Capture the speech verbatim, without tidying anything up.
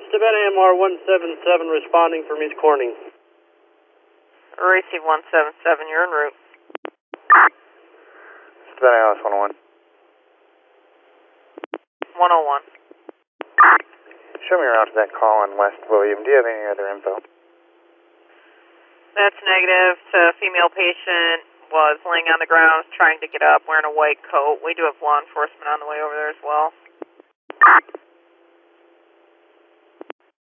Savannah M R one seven seven responding from East Corning. Receive one seven seven, you're en route. Savannah Alice one oh one. one oh one. Show me around to that call on West William. Do you have any other info? That's negative. So, female patient was laying on the ground, trying to get up, wearing a white coat. We do have law enforcement on the way over there as well.